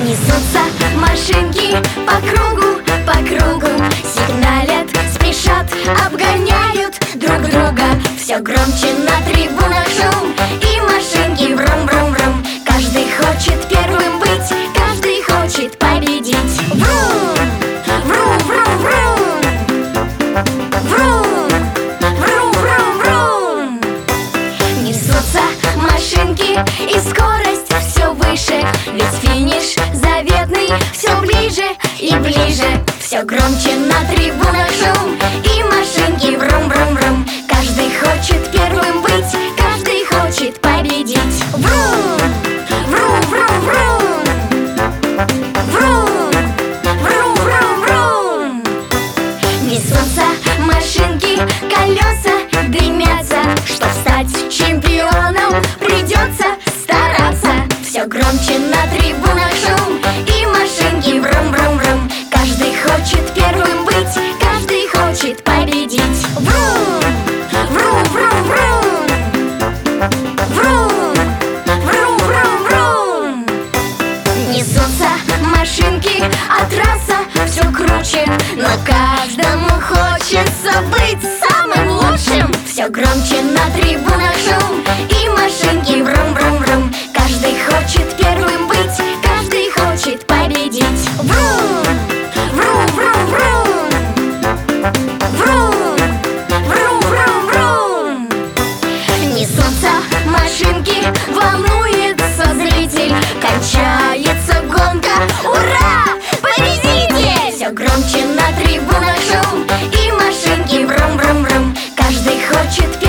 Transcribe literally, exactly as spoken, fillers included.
Несутся машинки по кругу, по кругу, сигналят, спешат, обгоняют друг друга. Все громче на трибунах шум, и машинки врум-врум-врум. Каждый хочет первым быть, каждый хочет победить. Врум, врум-врум-врум, врум, врум-врум-врум. Несутся машинки, и скорость все выше, ведь финиш заветный все ближе и ближе. Все громче на трибунах шум, и машинки врум-врум-врум. Каждый хочет первым быть, каждый хочет победить. Врум, врум-врум-врум, врум, врум-врум-врум. Несутся машинки, колеса дымятся. Чтоб стать чемпионом, придется стараться. Все громче на трибунах шум, и машинки врум-врум-врум. Каждый хочет первым быть, каждый хочет победить. Врум, врум-врум-врум, врум, врум-врум-врум. Несутся машинки, а трасса все круче, но каждому хочется быть самым лучшим. Все громче на трибунах шум, и машинки врум-врум-врум. Каждый хочет первым быть, каждый хочет победить. Врум, врум-врум-врум, врум, врум-врум-врум. Несутся машинки, волнуется зритель. Кончается гонка, ура, победитель! Все громче на трибунах шум, и машинки врум-врум-врум. Каждый хочет